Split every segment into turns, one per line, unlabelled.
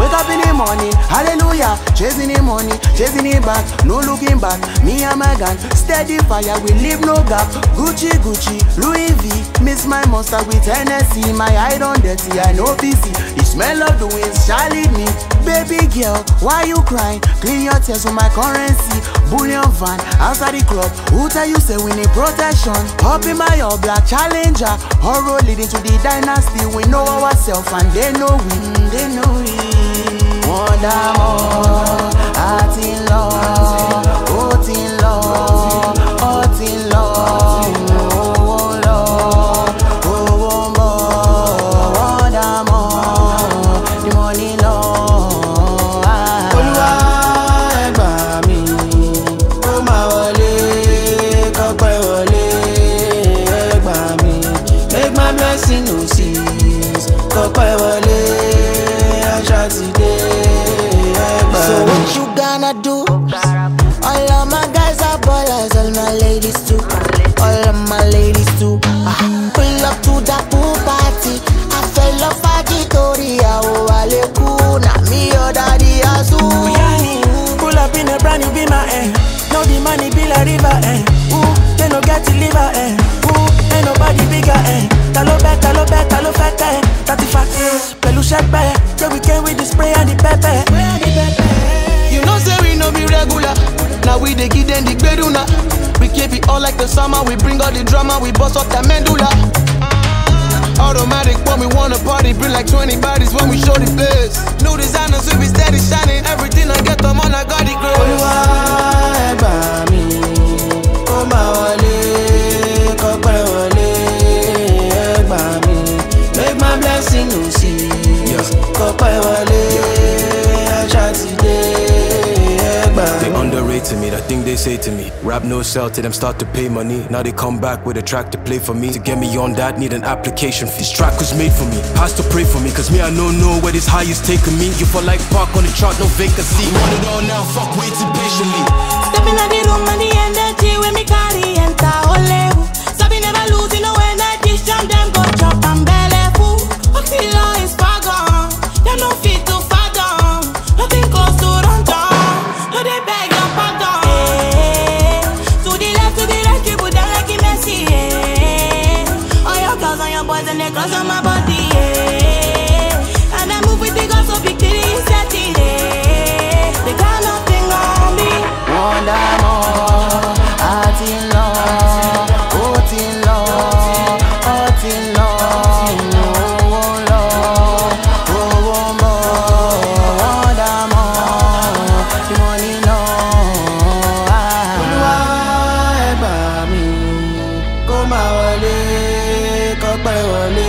Wake up in the morning, hallelujah. Chasing the money, chasing it back, no looking back. Me and my gang, steady fire, we leave no gap. Gucci, Gucci, Louis V. Miss my monster with Hennessy. My eye on dirty, I know busy. The smell of the winds shall lead me. Baby girl, why you crying? Clean your tears with my currency. Bullion van, outside the club. Who tell you say we need protection? Hop in my all black Challenger. Horror leading to the dynasty. We know ourselves and they know we. They know we. Wonder more, heart in love, heart in love, heart in love. Oh Lord, oh more, wonder more, the money Lord. Olúwa ẹ gbà mí, ó máa wọlé, kọ́pẹ́ wọlé, ẹ gbà mí, make my blessing no cease, kọ́pẹ́ wọlé, àṣà ti dé. So what you gonna do? All of my guys are ballers, all my ladies too. All of my ladies too. Pull up to the pool party. I fell off a Victoria, oh Aleku. Now me your daddy Azu.
Pull up in a brand new Beamer, no the money be like river, Ooh, they no get to liver, Ooh, ain't nobody bigger, Talo bet, talo fete. 35, pelu shepe. Yeah, we came with the spray and the pepper.
You know say we no be regular. Now we dey give them the beduna. We keep it all like the summer. We bring all the drama. We bust up the medulla. Automatic when we wanna party. Bring like 20 bodies when we show the place. New designers we be steady shining. Everything I get them on I got it grace. Olúwa ẹ gbà mí, kó máa wọlé, kọ́pẹ́ wọlé, ẹ gbà mí. Make my blessing no cease, kọ́pẹ́ wọlé, àṣà ti dé.
They underrated me, that thing they say to me. Rap no sell till them start to pay money. Now they come back with a track to play for me. To get me on that, need an application fee. This track was made for me, pastor pray for me. Cause me I don't know where this high is taking me. You for like park on the chart, no vacancy. Want it all now, fuck waiting patiently.
Stepping in the room and the energy when me carry enter olewu. Sabi never lose, you know energy. Strong them go chop and belly full. Oxylo is far gone, them no fit to fathom. Nothing close to run down. No they beg your pardon. To the left, you put them like a Messi. All your girls and your boys and they cross on my body. And I move with the girls so victory is set it. They got nothing on me.
Wonder more, heart in love, heart in love, heart in love. Oh Lord, oh more, wonder more, the money Lord. Olúwa ẹ gbà mí, kó máa wọlé, kọ́pẹ́ wọlé,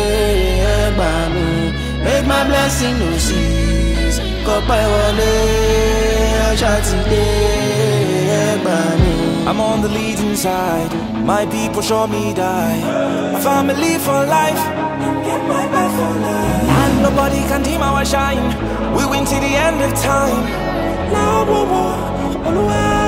ẹ gbà mí. Make my blessing no cease, kọ́pẹ́ wọlé, àṣà ti dé, ẹ gbà mí.
I'm on the leading side, my people show me die. My family for life, get my back for life. And nobody can dim our shine, we win till the end of time. Now, Olúwa.